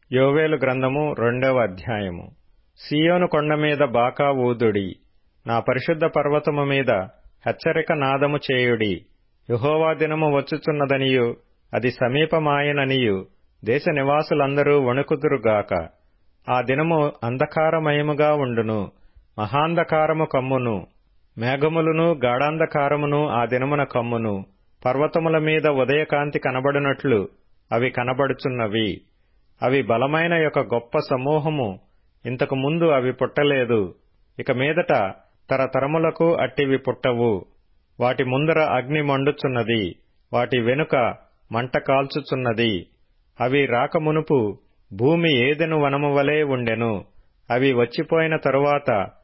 యోవేలు గ్రంథము 2వ అధ్యాయము. సీయోను కొండ మీద బాకా ఊదుడి, నా పరిశుద్ధ పర్వతము మీద హెచ్చరిక నాదము చేయుడి. యెహోవా దినము వచ్చుచున్నదనియు అది సమీపమాయెననియు దేశ నివాసులందరూ వణుకుదురుగాక. ఆ దినము అంధకారమయముగా ఉండును, మహాంధకారము కమ్మును. మేఘములును గాఢాంధకారమును ఆ దినమున కమ్మును. పర్వతముల మీద ఉదయకాంతి కనబడునట్లు అవి కనబడుచున్నవి. అవి బలమైన యొక్క గొప్ప సమూహము. ఇంతకు ముందు అవి పుట్టలేదు, ఇక మీదట తరతరములకు అట్టివి పుట్టవు. వాటి ముందర అగ్ని మండుచున్నది, వాటి వెనుక మంట కాల్చుచున్నది. అవి రాకమునుపు భూమి ఏదెను వనము వలె ఉండెను. అవి వచ్చిపోయిన తరువాత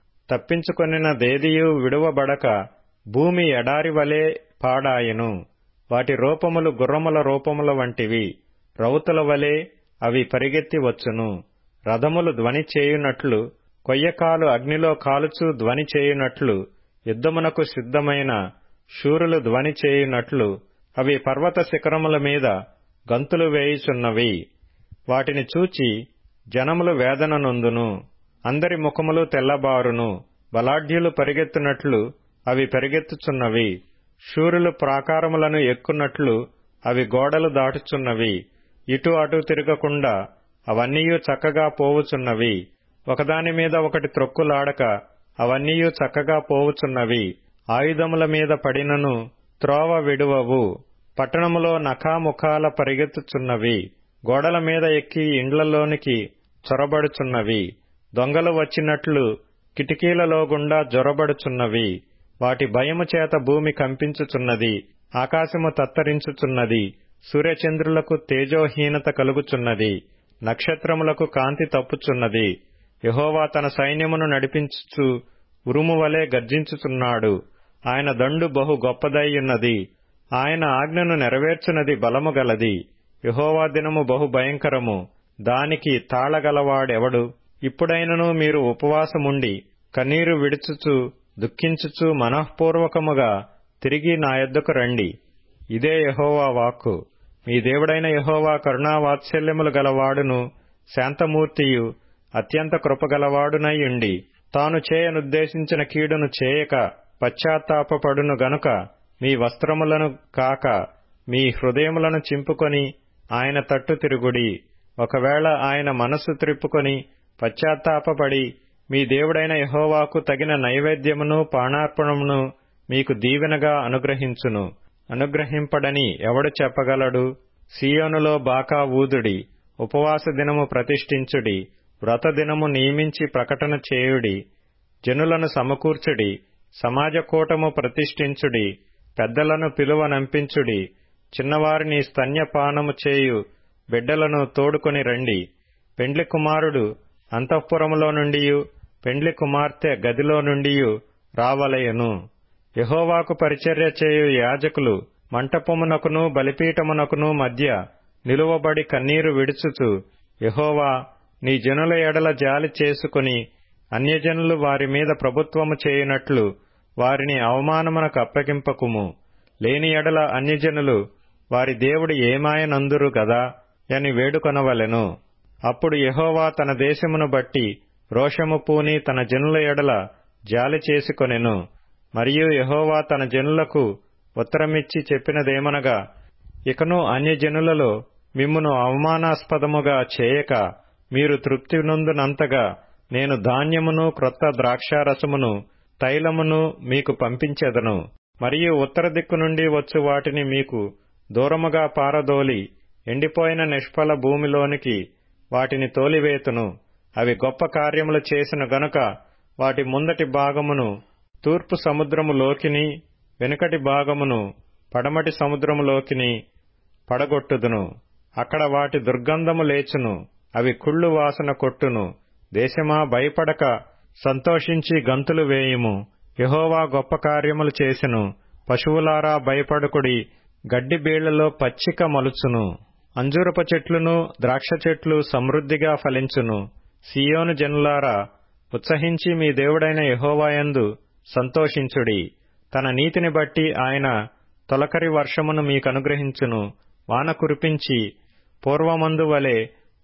తప్పించుకొనినదేదియు విడువబడక భూమి ఎడారి వలె పాడాయెను. వాటి రూపములు గుర్రముల రూపముల వంటివి, రౌతుల వలె అవి పరిగెత్తి వచ్చును. రథములు ధ్వని చేయునట్లు, కొయ్యకాలు అగ్నిలో కాలుచూ ధ్వని చేయునట్లు, యుద్ధమునకు సిద్ధమైన శూరులు ధ్వని చేయునట్లు అవి పర్వత శిఖరముల మీద గంతులు వేయుచున్నవి. వాటిని చూచి జనములు వేదన నొందును, అందరి ముఖములు తెల్లబారును. బలాఢ్యులు పరిగెత్తునట్లు అవి పరిగెత్తుచున్నవి, శూరులు ప్రాకారములను ఎక్కున్నట్లు అవి గోడలు దాటుచున్నవి. ఇటు అటు తిరగకుండా అవన్నీయూ చక్కగా పోవుచున్నవి. ఒకదాని మీద ఒకటి త్రొక్కులాడక అవన్నీయూ చక్కగా పోవుచున్నవి. ఆయుధముల మీద పడినను త్రోవ విడువవు. పట్టణములో నఖాముఖాల పరిగెత్తుచున్నవి, గోడల మీద ఎక్కి ఇండ్లలోనికి చొరబడుచున్నవి. దొంగలు వచ్చినట్లు కిటికీలలో గుండా జొరబడుచున్నవి. వాటి భయము చేత భూమి కంపించుచున్నది, ఆకాశము తత్తరించుచున్నది. సూర్యచంద్రులకు తేజోహీనత కలుగుచున్నది, నక్షత్రములకు కాంతి తప్పుచున్నది. యెహోవా తన సైన్యమును నడిపించుచు ఉరుము వలె గర్జించుచున్నాడు. ఆయన దండు బహు గొప్పదైయున్నది, ఆయన ఆజ్ఞను నెరవేర్చునది బలము గలది. యెహోవా దినము బహు భయంకరము, దానికి తాళగలవాడెవడు? ఇప్పుడైనను మీరు ఉపవాసముండి కన్నీరు విడుచుచు దుఃఖించుచు మనఃపూర్వకముగా తిరిగి నా యొద్దకు రండి. ఇదే యెహోవా వాక్కు. మీ దేవుడైన యెహోవా కరుణావాత్సల్యములు గలవాడును, శాంతమూర్తియు, అత్యంత కృపగలవాడునయ్యుండి తాను చేయనుద్దేశించిన కీడును చేయక పశ్చాత్తాపపడును గనుక మీ వస్త్రములను కాక మీ హృదయములను చింపుకొని ఆయన తట్టు తిరుగుడి. ఒకవేళ ఆయన మనస్సు త్రిప్పుకొని పశ్చాత్తాపపడి మీ దేవుడైన యెహోవాకు తగిన నైవేద్యమును పానార్పణమును మీకు దీవెనగా అనుగ్రహించును. అనుగ్రహింపడని ఎవడు చెప్పగలడు? సీయోనులో బాకా ఊదుడి, ఉపవాస దినము ప్రతిష్ఠించుడి, వ్రత దినము నియమించి ప్రకటన చేయుడి. జనులను సమకూర్చుడి, సమాజ కూటము ప్రతిష్ఠించుడి, పెద్దలను పిలువనంపించుడి. చిన్నవారిని స్తన్యపానము చేయు బిడ్డలను తోడుకొని రండి. పెండ్లి కుమారుడు అంతఃపురములో నుండియు పెండ్లి కుమార్తె గదిలో నుండియు రావలయను. యెహోవాకు పరిచర్య చేయు యాజకులు మంటపమునకును బలిపీఠమునకును మధ్య నిలువబడి కన్నీరు విడుచుచు, యెహోవా నీ జనుల ఎడల జాలి చేసుకుని అన్యజనులు వారి మీద ప్రభుత్వము చేయునట్లు వారిని అవమానమునకు అప్పగింపకుము. లేని ఎడల అన్యజనులు వారి దేవుడు ఏమాయనందురు గదా అని వేడుకొనవలెను. అప్పుడు యెహోవా తన దేశమును బట్టి రోషము పూని తన జనుల ఎడల జాలి చేసుకొనెను. మరియు యెహోవా తన జనులకు ఉత్తరమిచ్చి చెప్పినదేమనగా, ఇకను అన్యజనులలో మిమ్మును అవమానాస్పదముగా చేయక మీరు తృప్తి నొందునంతగా నేను ధాన్యమును క్రొత్త ద్రాక్షారసమును తైలమును మీకు పంపించెదను. మరియు ఉత్తర దిక్కు నుండి వచ్చు వాటిని మీకు దూరముగా పారదోలి ఎండిపోయిన నిష్ఫల భూమిలోనికి వాటిని తోలివేతును. అవి గొప్ప కార్యములు చేసిన గనుక వాటి ముందటి భాగమును తూర్పు సముద్రములోకిని వెనుకటి భాగమును పడమటి సముద్రములోకిని పడగొట్టుదును. అక్కడ వాటి దుర్గంధము లేచును, అవి కుళ్ళు వాసన కొట్టును. దేశమా భయపడక సంతోషించి గంతులు వేయుము. యెహోవా గొప్ప కార్యములు చేసెను. పశువులారా భయపడుకుడి, గడ్డి బీళ్లలో పచ్చిక మొలుచును. అంజూరపు చెట్లును ద్రాక్ష చెట్లు సమృద్ధిగా ఫలించును. సీయోను జనులారా ఉత్సహించి మీ దేవుడైన యెహోవా యందు సంతోషించుడి. తన నీతిని బట్టి ఆయన తొలకరి వర్షమును మీకనుగ్రహించును. వాన కురిపించి పూర్వమందు వలె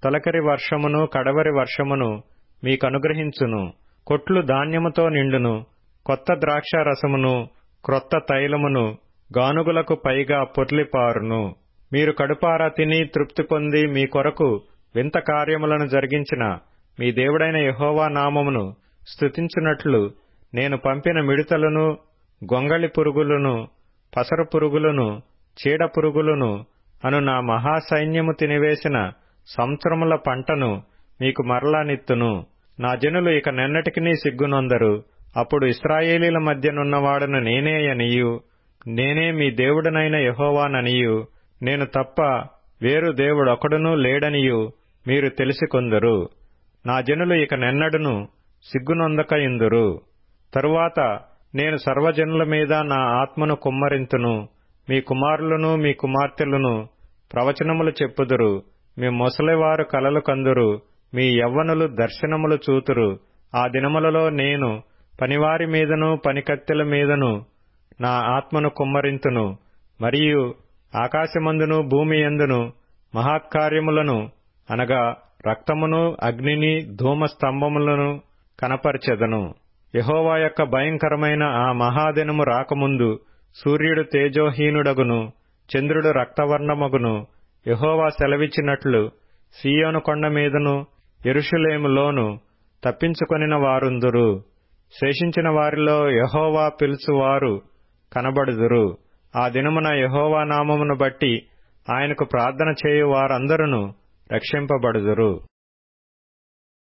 తొలకరి వర్షమును కడవరి వర్షమును మీకనుగ్రహించును. కొట్లు ధాన్యముతో నిండును. కొత్త ద్రాక్ష రసమును క్రొత్త తైలమును గానుగులకు పైగా పొర్లిపారును. మీరు కడుపారా తిని తృప్తి పొంది మీ కొరకు వింత కార్యములను జరిగించిన మీ దేవుడైన యెహోవా నామమును స్తుతించునట్లు నేను పంపిన మిడతలను, గొంగళి పురుగులను, పసరు పురుగులను, చీడ పురుగులను అను నా మహాసైన్యము తినివేసిన సంవత్సరముల పంటను మీకు మరలా నిత్తును. నా జనులు ఇక నెన్నటికినీ సిగ్గునొందరు. అప్పుడు ఇశ్రాయేలీల మధ్యనున్నవాడను నేనే అనియు, నేనే మీ దేవుడనైన యెహోవాననియు, నేను తప్ప వేరు దేవుడొకడునూ లేడనియు మీరు తెలిసికొందురు. నా జనులు ఇక నెన్నడును సిగ్గునొందకయుందురు. తరువాత నేను సర్వజనుల మీద నా ఆత్మను కుమ్మరింతును. మీ కుమారులను మీ కుమార్తెలను ప్రవచనములు చెప్పుదురు. మీ ముసలివారు కలలు కందురు. మీ యవ్వనులు దర్శనములు చూతురు. ఆ దినములలో నేను పనివారి మీదను పనికత్తెల మీదను నా ఆత్మను కుమ్మరింతును. మరియు ఆకాశమందును భూమి యందును మహత్కార్యములను అనగా రక్తమును, అగ్నిని, ధూమస్తంభములను కనపరచెదను. యెహోవా యొక్క భయంకరమైన ఆ మహాదినము రాకముందు సూర్యుడు తేజోహీనుడగును, చంద్రుడు రక్తవర్ణమగును. యెహోవా సెలవిచ్చినట్లు సీయోను కొండ మీదను యెరూషలేములోను తప్పించుకొనిన వారుందురు. శేషించిన వారిలో యెహోవా పిలుచువారు కనబడుదురు. ఆ దినమున యెహోవా నామమును బట్టి ఆయనకు ప్రార్థన చేయు వారందరూ రక్షింపబడుదురు.